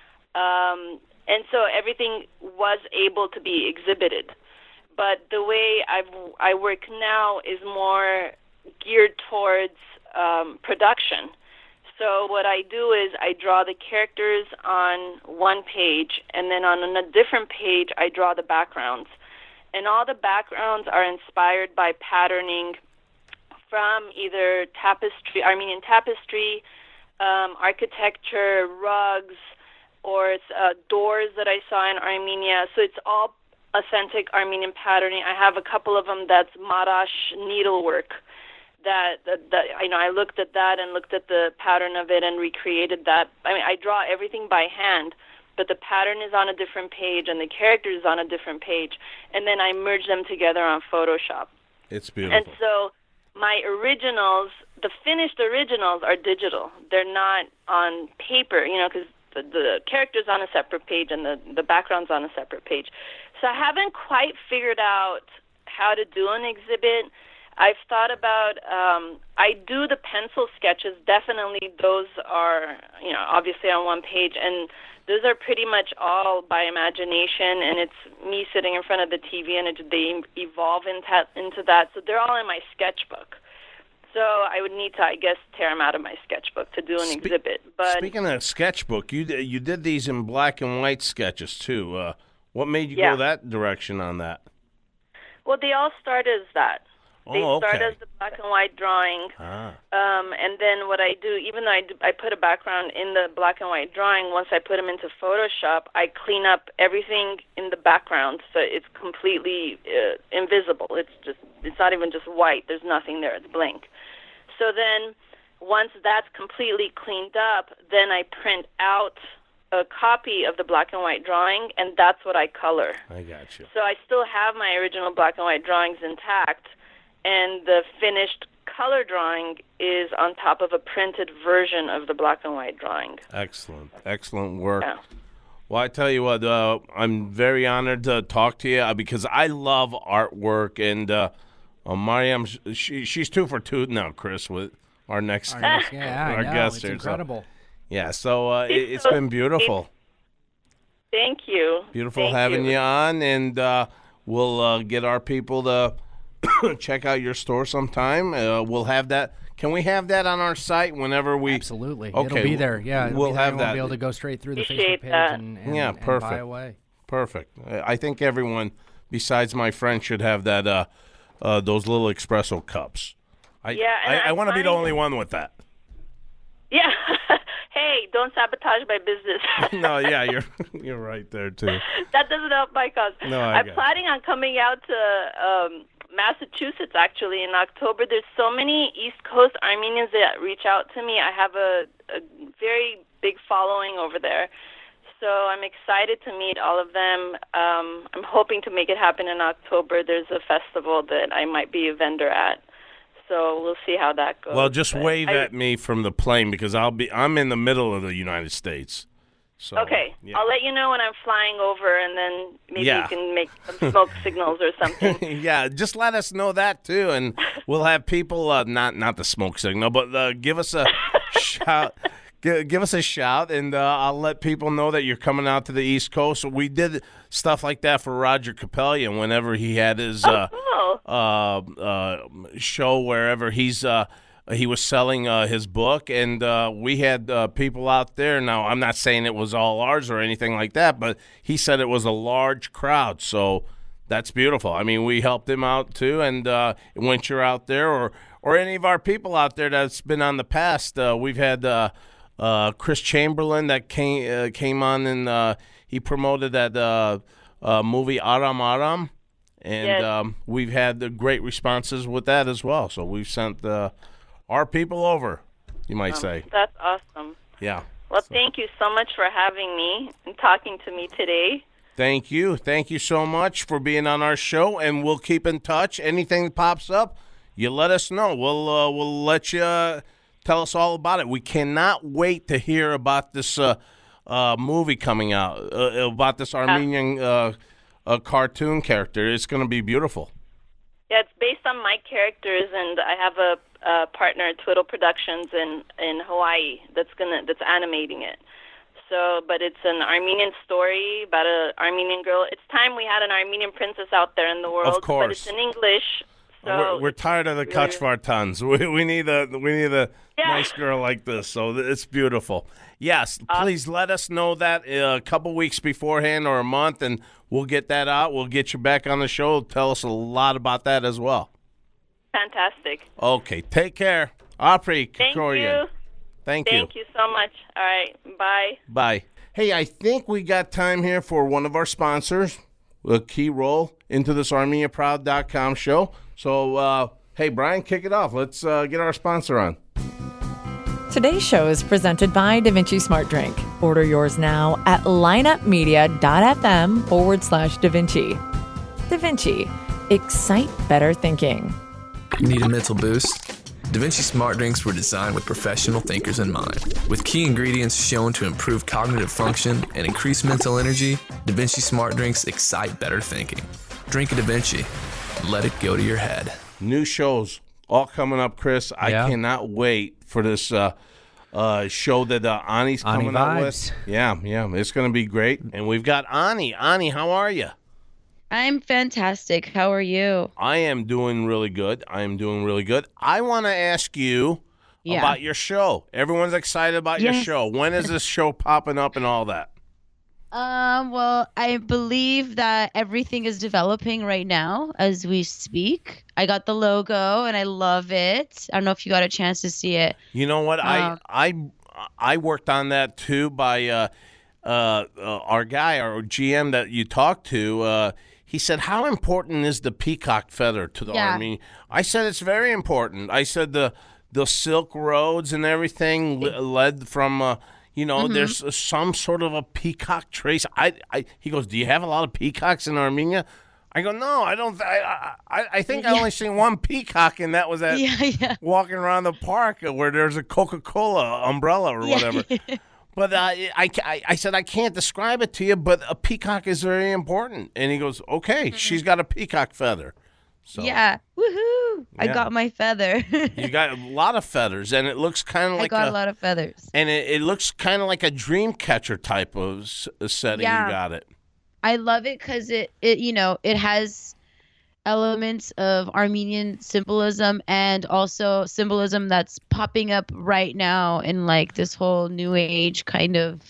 Um, and so everything was able to be exhibited. But the way I've, I work now is more geared towards um, production. So what I do is I draw the characters on one page, and then on a different page I draw the backgrounds. And all the backgrounds are inspired by patterning from either tapestry, Armenian tapestry, um, architecture, rugs, or it's, uh, doors that I saw in Armenia. So it's all authentic Armenian patterning. I have a couple of them that's Marash needlework. That, that, that you know, I looked at that and looked at the pattern of it and recreated that. I mean, I draw everything by hand, but the pattern is on a different page and the character is on a different page, and then I merge them together on Photoshop. It's beautiful. And so my originals, the finished originals, are digital. They're not on paper, you know, because the, the character's on a separate page and the, the background's on a separate page. So I haven't quite figured out how to do an exhibit. I've thought about, um, I do the pencil sketches. Definitely those are, you know, obviously on one page. And those are pretty much all by imagination. And it's me sitting in front of the T V, and it, they evolve into, into that. So they're all in my sketchbook. So I would need to, I guess, tear them out of my sketchbook to do an Spe- exhibit. But speaking of sketchbook, you, you did these in black and white sketches, too. Uh, what made you yeah. go that direction on that? Well, they all start as that. They oh, okay. start as the black and white drawing, ah. um, and then what I do, even though I, do, I put a background in the black and white drawing, once I put them into Photoshop, I clean up everything in the background, so it's completely uh, invisible. It's just, it's not even just white. There's nothing there. It's blank. So then, once that's completely cleaned up, then I print out a copy of the black and white drawing, and that's what I color. I got you. So I still have my original black and white drawings intact, and the finished color drawing is on top of a printed version of the black and white drawing. Excellent. Excellent work. Yeah. Well, I tell you what, uh, I'm very honored to talk to you uh, because I love artwork, and uh, uh, Mariam, she, she's two for two now, Chris, with our next, Our next yeah, I our know. guest It's here. incredible. So, yeah, so uh, it, it's so- been beautiful. Thank you. Beautiful Thank having you, you on, and uh, we'll uh, get our people to check out your store sometime. Uh, we'll have that. Can we have that on our site whenever we? Absolutely. Okay, It'll be there. Yeah, it'll we'll be there. have You won't that. be able to go straight through the Appreciate Facebook page that. and, and, Yeah, and perfect. buy away. Perfect. I I think everyone besides my friend should have that. Uh, uh, those little espresso cups. I, Yeah, and I, I I want to be the find- only one with that. Yeah. Hey, don't sabotage my business. No, yeah, you're you're right there too. That doesn't help my cause. No, I I'm got planning on coming out to um, Massachusetts, actually, in October. There's so many East Coast Armenians that reach out to me. I have a, a very big following over there. So I'm excited to meet all of them. Um, I'm hoping to make it happen in October. There's a festival that I might be a vendor at. So we'll see how that goes. Well, just But wave I- at me from the plane because I'll be. I'm in the middle of the United States. So, Okay, yeah. I'll let you know when I'm flying over, and then maybe Yeah. you can make some smoke signals or something. Yeah, just let us know that too, and we'll have people. Uh, not not the smoke signal, but uh, give us a shout. Give, give us a shout, and uh, I'll let people know that you're coming out to the East Coast. We did stuff like that for Roger Capellion whenever he had his uh, Oh, uh, uh, show wherever he's uh, he was selling uh, his book, and uh, we had uh, people out there. Now, I'm not saying it was all ours or anything like that, but he said it was a large crowd, so that's beautiful. I mean, we helped him out too, and uh, once you're out there, or or any of our people out there that's been on the past, uh, we've had uh, uh, Chris Chamberlain that came uh, came on, and uh, he promoted that uh, uh, movie Aram Aram. And Yes. um, we've had the great responses with that as well. So we've sent uh, our people over, you might say. that's awesome. Yeah. Well, thank you so much for having me and talking to me today. Thank you. Thank you so much for being on our show, and we'll keep in touch. Anything that pops up, you let us know. We'll uh, we'll let you uh, tell us all about it. We cannot wait to hear about this uh, uh, movie coming out uh, about this Armenian uh, uh, cartoon character. It's going to be beautiful. Yeah, it's based on my characters, and I have a, a partner at Twiddle Productions in in Hawaii that's gonna that's animating it. So, but it's an Armenian story about an Armenian girl. It's time we had an Armenian princess out there in the world. Of course, but it's in English. So we're, we're tired of the really, Kachvartans. We, we need a we need a yeah. nice girl like this. So it's beautiful. Yes, uh, please let us know that a couple weeks beforehand or a month, and we'll get that out. We'll get you back on the show. Tell us a lot about that as well. Fantastic. Okay, take care. Apri Thank Krikorian. you. Thank you. Thank you so much. All right, bye. Bye. Hey, I think we got time here for one of our sponsors, a key role into this Armenia Proud dot com show. So, uh, hey, Brian, kick it off. Let's uh, get our sponsor on. Today's show is presented by DaVinci Smart Drink. Order yours now at lineupmedia.fm forward slash DaVinci. DaVinci. Excite better thinking. Need a mental boost? DaVinci Smart Drinks were designed with professional thinkers in mind. With key ingredients shown to improve cognitive function and increase mental energy, DaVinci Smart Drinks excite better thinking. Drink a DaVinci. Let it go to your head. New shows all coming up, Chris. I Yeah. cannot wait for this uh, uh, show that uh, Ani's Ani coming up with. vibes. Yeah, yeah, it's going to be great. And we've got Ani. Ani, how are you? I'm fantastic. How are you? I am doing really good. I am doing really good. I want to ask you Yeah. about your show. Everyone's excited about your Yes. show. When is this show popping up and all that? Um, well, I believe that everything is developing right now as we speak. I got the logo and I love it. I don't know if you got a chance to see it. You know what? Um, I I I worked on that too by uh, uh, uh, our guy, our G M that you talked to. Uh, he said, "How important is the peacock feather to the Yeah. Army?" I said, "It's very important." I said, "the the Silk Roads and everything le- led from." Uh, You know, Mm-hmm. there's some sort of a peacock trace. I, I, he goes, "Do you have a lot of peacocks in Armenia?" I go, "No, I don't. Th- I, I, I think I only seen one peacock, and that was at Yeah, yeah. walking around the park where there's a Coca-Cola umbrella or Yeah. whatever." But uh, I, I, I said, "I can't describe it to you, but a peacock is very important." And he goes, "Okay, she's got a peacock feather." So Yeah. Woohoo! I Yeah. got my feather. you got a lot of feathers, and it looks kind of I like got a, a lot of feathers. and it, it looks kind of like a dream catcher type of s- setting. Yeah. You got it. I love it because it, it, you know, it has elements of Armenian symbolism and also symbolism that's popping up right now in like this whole new age kind of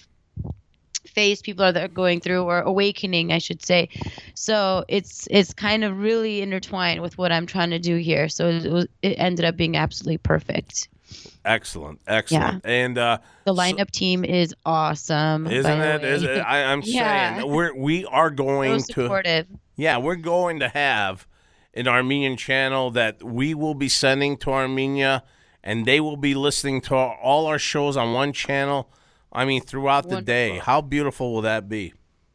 phase people are that are going through, or awakening, I should say. So it's it's kind of really intertwined with what I'm trying to do here. So it, was, it ended up being absolutely perfect. Excellent, excellent. And uh, The lineup team is awesome. by isn't the it? Is way. it? I, I'm Yeah. saying we're we are going So to. supportive. Yeah, we're going to have an Armenian channel that we will be sending to Armenia, and they will be listening to our, all our shows on one channel. I mean, throughout the day. Wonderful. How beautiful will that be?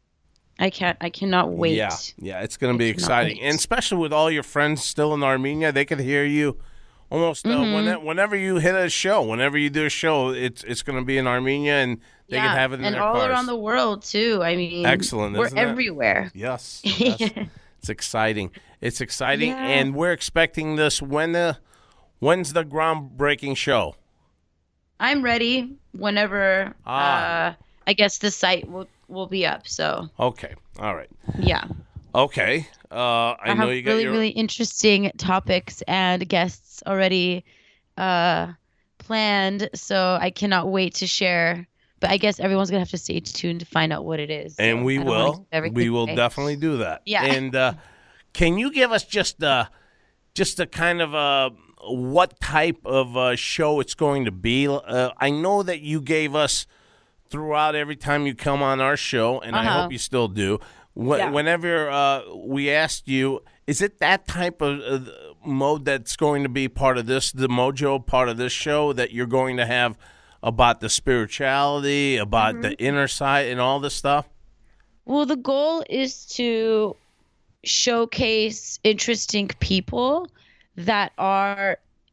I can't. I cannot wait. Yeah, yeah, it's going to be I cannot exciting, wait. and especially with all your friends still in Armenia, they can hear you almost uh, Mm-hmm. when, whenever you hit a show. Whenever you do a show, it's it's going to be in Armenia, and they yeah, can have it in and their all cars. around the world too. I mean, Excellent, We're isn't it? everywhere. Yes, yes. It's exciting. It's exciting, Yeah. and we're expecting this. When the when's the groundbreaking show? I'm ready whenever. Ah. Uh, I guess the site will will be up. So Okay, all right. yeah, Okay, uh, I, I, know have you got really your. really interesting topics and guests already uh, planned. So I cannot wait to share. But I guess everyone's gonna have to stay tuned to find out what it is. And So we I don't wanna will. give everything We will away. definitely do that. Yeah. And uh, can you give us just uh, just a kind of uh, what type of uh, show it's going to be? Uh, I know that you gave us throughout every time you come on our show, and I Uh-huh. hope you still do. Wh- Yeah. Whenever uh, we asked you, is it that type of uh, mode that's going to be part of this, the mojo part of this show that you're going to have about the spirituality, about Mm-hmm. the inner side, and all this stuff? Well, the goal is to showcase interesting people that are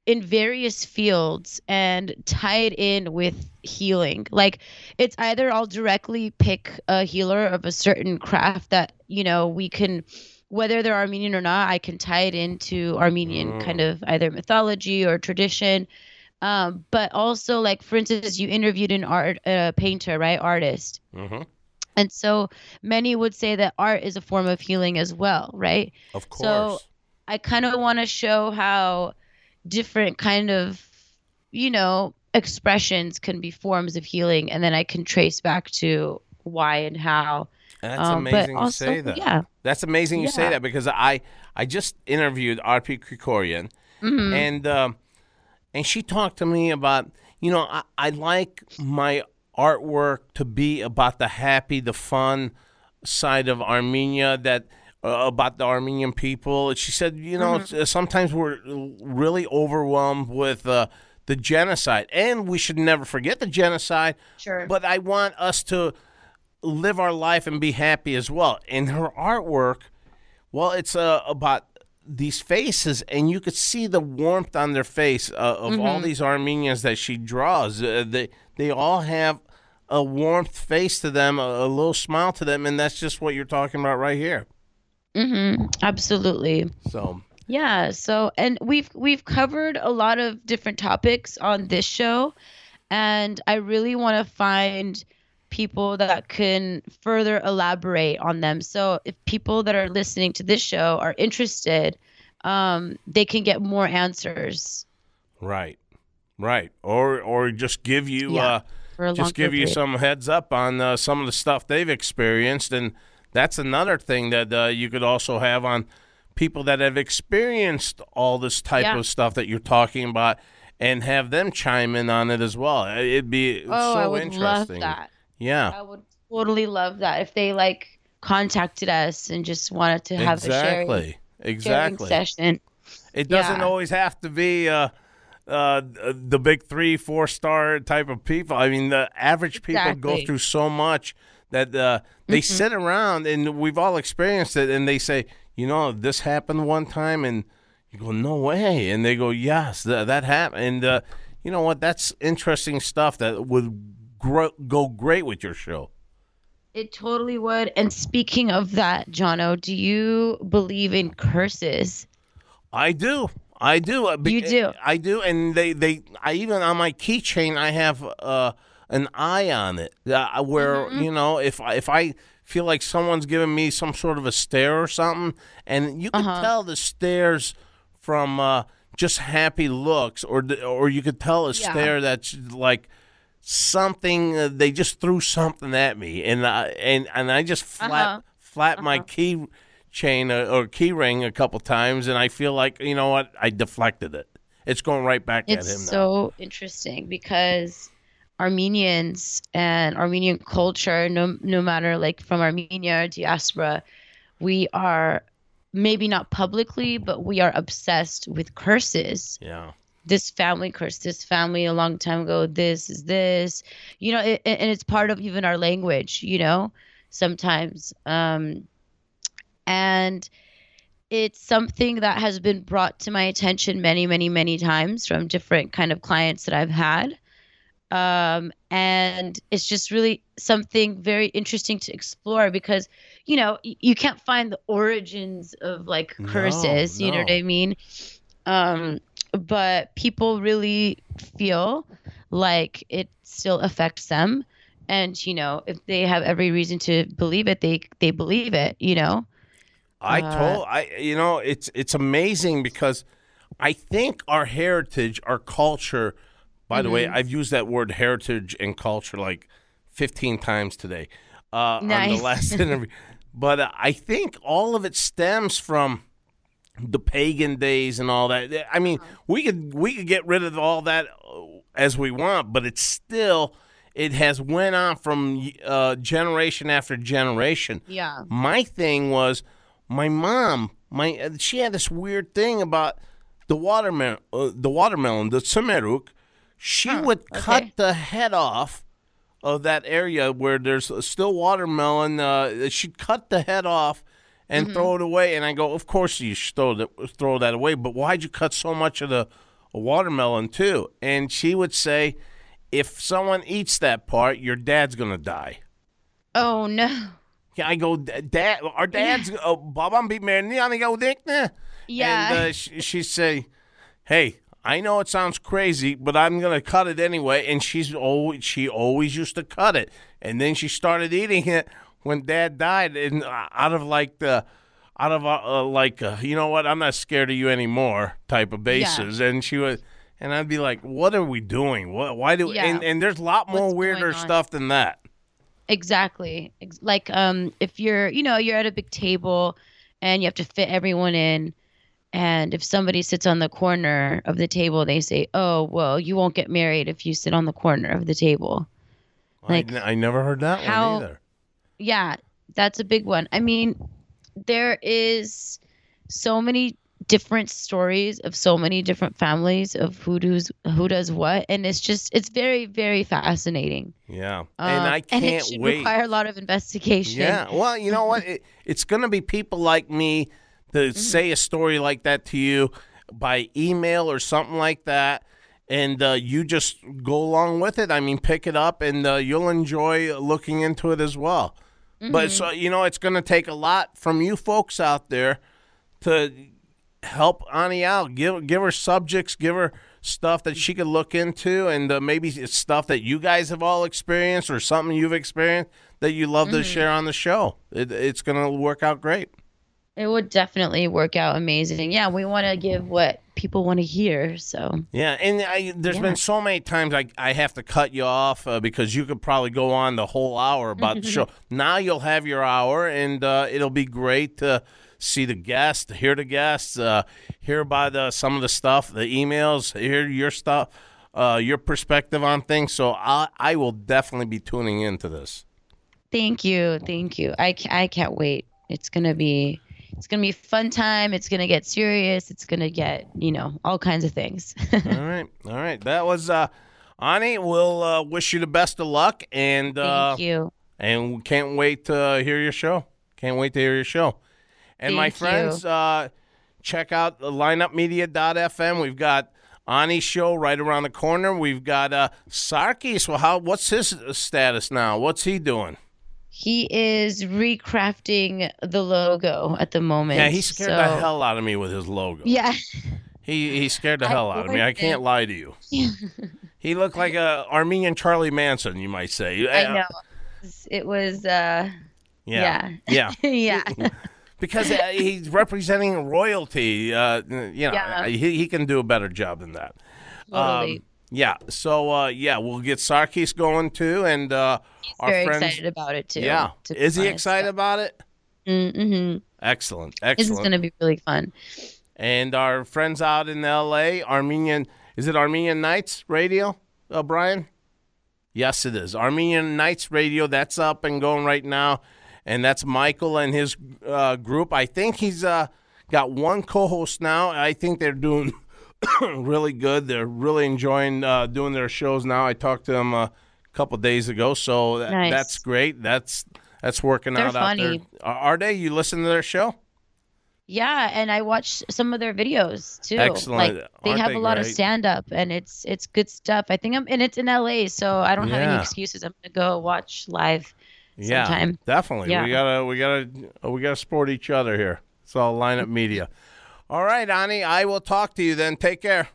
in various fields and tie it in with healing. Like it's either I'll directly pick a healer of a certain craft that, you know, we can, whether they're Armenian or not, I can tie it into Armenian kind of either mythology or tradition. Um, but also, like, for instance, you interviewed an art uh, painter, right? Artist. Mm-hmm. And so many would say that art is a form of healing as well, right? Of course. So I kind of want to show how different kind of, you know, expressions can be forms of healing, and then I can trace back to why and how. That's um, amazing but also, you say that. Yeah. That's amazing you Yeah. say that, because I, I just interviewed R P Krikorian, Mhm. and um, and she talked to me about, you know, I, I like my artwork to be about the happy, the fun side of Armenia, that uh, about the Armenian people. She said, you know, Mhm. s- sometimes we're really overwhelmed with uh, the genocide, and we should never forget the genocide. Sure. But I want us to live our life and be happy as well. In her artwork, well, it's uh, about these faces, and you could see the warmth on their face uh, of all Mhm. these Armenians that she draws. Uh, they they all have a warmth face to them, a, a little smile to them, and that's just what you're talking about right here. Mm-hmm. Absolutely. So Yeah. So, and we've we've covered a lot of different topics on this show, and I really want to find people that can further elaborate on them. So, if people that are listening to this show are interested, um, they can get more answers. right, right, or or just give you Yeah, uh, for a just longer give you period. some heads up on uh, some of the stuff they've experienced, and that's another thing that uh, you could also have on people that have experienced all this type Yeah. of stuff that you're talking about, and have them chime in on it as well. It'd be Oh, so I would love interesting. that. Yeah, I would totally love that if they like contacted us and just wanted to have a sharing, exactly, sharing exactly. session. It doesn't Yeah. always have to be uh, uh, the big three, four star type of people. I mean, the average people go Exactly. through so much that uh, they Mhm. sit around, and we've all experienced it, and they say, you know, this happened one time, and you go, no way. And they go, yes, th- that happened. And uh, you know what? That's interesting stuff that would gro- go great with your show. It totally would. And speaking of that, Jono, do you believe in curses? I do. I do. Uh, You do? I do. And they, they I even on my keychain, I have uh, an eye on it uh, where, Mm-hmm. you know, if I, if I feel like someone's giving me some sort of a stare or something, and you can Uh-huh. tell the stares from uh, just happy looks, or the, or you could tell a Yeah. stare that's like something, uh, they just threw something at me, and I, and, and I just flat, Uh-huh. flat my Uh-huh. key chain uh, or key ring a couple times, and I feel like, you know what, I deflected it. It's going right back It's at him now. so interesting because Armenians and Armenian culture, no no matter like from Armenia or diaspora, we are maybe not publicly, but we are obsessed with curses. Yeah. This family curse this family a long time ago. This is this, you know, it, and it's part of even our language, you know, sometimes. Um, and it's something that has been brought to my attention many, many, many times from different kind of clients that I've had. Um, and it's just really something very interesting to explore because, you know, y- you can't find the origins of like No, curses, you know what no. I mean? Um, but people really feel like it still affects them. And, you know, if they have every reason to believe it, they, they believe it, you know? I Uh, told I you know it's it's amazing because I think our heritage, our culture. By the way, Mhm. I've used that word heritage and culture like fifteen times today uh, on the Nice. last interview. But uh, I think all of it stems from the pagan days and all that. I mean, we could we could get rid of all that uh, as we want, but it's still it has went on from uh, generation after generation. Yeah. My thing was my mom. My uh, she had this weird thing about the watermelon, uh, the watermelon, the semeruk. She Huh, would cut okay. the head off of that area where there's still watermelon. Uh, she'd cut the head off and Mm-hmm. throw it away. And I go, of course you should throw that, throw that away. But why'd you cut so much of the a watermelon too. And she would say, if someone eats that part, your dad's going to die. Oh, no. Yeah, I go, Dad, our dad's, oh, Babam be married, I go, Dick, Yeah. And uh, she, she'd say, hey, I know it sounds crazy, but I'm going to cut it anyway. And she's always, she always used to cut it. And then she started eating it when Dad died. And uh, out of like the, out of uh, uh, like, uh, you know what, I'm not scared of you anymore type of basis. Yeah. And she was, and I'd be like, what are we doing? What, why do, yeah. and, and there's a lot more What's weirder stuff than that. Exactly. Like, um, if you're, you know, you're at a big table and you have to fit everyone in. And if somebody sits on the corner of the table, they say, oh, well, you won't get married if you sit on the corner of the table. Like, I, I never heard that how, one either. Yeah, that's a big one. I mean, there is so many different stories of so many different families of who does who does what, and it's just it's very very fascinating. Yeah, um, and I can't and it should wait. require a lot of investigation. Yeah, well, you know what? It, it's going to be people like me to mm-hmm. say a story like that to you by email or something like that, and uh, you just go along with it. I mean, pick it up, and uh, you'll enjoy looking into it as well. Mm-hmm. But so you know, it's going to take a lot from you folks out there to help Ani out. Give give her subjects, give her stuff that she could look into, and uh, maybe it's stuff that you guys have all experienced or something you've experienced that you love mm-hmm. to share on the show. It, it's going to work out great. It would definitely work out amazing. Yeah, we want to give what people want to hear. So yeah, and I, there's yeah. been so many times I, I have to cut you off uh, because you could probably go on the whole hour about the show. Now you'll have your hour, and uh, it'll be great to see the guests, hear the guests, uh, hear about the, some of the stuff, the emails, hear your stuff, uh, your perspective on things. So I, I will definitely be tuning into this. Thank you. Thank you. I, I can't wait. It's going to be it's going to be a fun time. It's going to get serious. It's going to get, you know, all kinds of things. All right. All right. That was uh, Ani. We'll uh, wish you the best of luck. And, uh, Thank you. And we can't wait to hear your show. Can't wait to hear your show. And Thank my friends, uh, check out line up media dot f m. We've got Ani's show right around the corner. We've got uh, Sarkis. Well, how? What's his status now? What's he doing? He is recrafting the logo at the moment. Yeah, he scared so... the hell out of me with his logo. Yeah. He he scared the hell out of me. I can't lie to you. He looked like a Armenian Charlie Manson, you might say. I know. It was, uh, yeah. Yeah. Yeah. yeah. Because uh, he's representing royalty. Uh, you know, yeah. he, he can do a better job than that. Totally. Um, yeah. So, uh, yeah, we'll get Sarkis going, too. And uh, he's our very friends, excited about it, too. Yeah. Is he excited stuff. about it? Mm-hmm. Excellent. Excellent. This is going to be really fun. And our friends out in L A, Armenian, is it Armenian Nights Radio, uh, Brian? Yes, it is. Armenian Nights Radio, that's up and going right now. And that's Michael and his uh, group. I think he's uh, got one co-host now. I think they're doing really good. They're really enjoying uh, doing their shows now. I talked to them a couple days ago, so that, nice. That's great. That's that's working they're out funny. out there. Are, are they? You listen to their show? Yeah, and I watched some of their videos too. Excellent. Like they Aren't have they a lot great? of stand up, and it's it's good stuff. I think I'm and it's in L A, so I don't have Yeah. any excuses. I'm gonna go watch live Yeah, sometime. definitely. Yeah. We gotta we gotta we gotta support each other here. It's all lineup media. All right, Ani, I will talk to you then. Take care.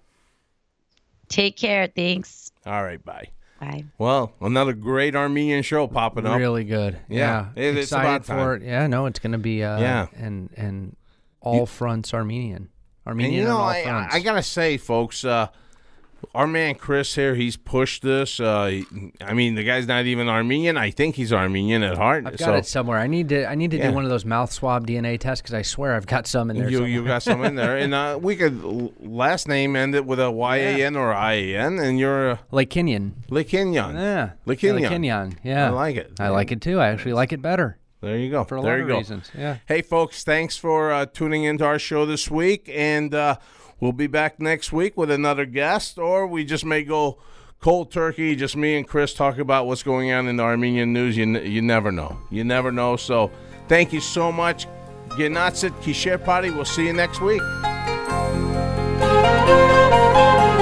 Take care. Thanks. All right, bye. Bye. Well, another great Armenian show popping up. Really good. Yeah, Yeah. it- it's Excited about time. for it. Yeah, no, it's going to be uh, Yeah. and and all fronts Armenian. And Armenian you know, on all I, fronts. I gotta say, folks, uh, our man Chris here, he's pushed this. Uh, he- I mean, the guy's not even Armenian. I think he's Armenian at heart. I've got so it somewhere. I need to I need to Yeah. do one of those mouth swab D N A tests because I swear I've got some in there. you somewhere. you got some in there, and uh, we could l- last name end it with a Y A N or I A N, and you're a Lakinyan. Likinyan. Yeah. Likinyan. Lakinyan. Yeah. I like it. I like it too. I actually like it better. There you go. For a there lot you of go. reasons. Yeah. Hey, folks, thanks for uh, tuning into our show this week, and uh, we'll be back next week with another guest, or we just may go cold turkey, just me and Chris talk about what's going on in the Armenian news. You, n- you never know. You never know. So thank you so much. Genatsit Kisher Party. We'll see you next week.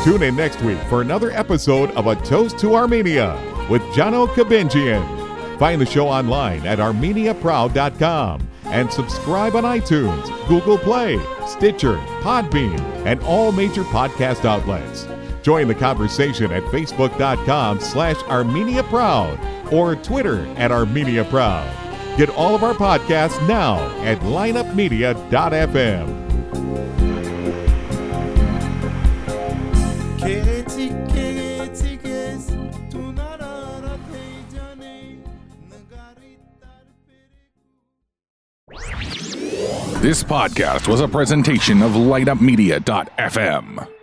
Tune in next week for another episode of A Toast to Armenia with Jano Kabinjian. Find the show online at armenia proud dot com and subscribe on iTunes, Google Play, Stitcher, Podbean, and all major podcast outlets. Join the conversation at facebook.com slash Armenia Proud or Twitter at Armenia Proud. Get all of our podcasts now at lineup media dot f m. This podcast was a presentation of light up media dot f m.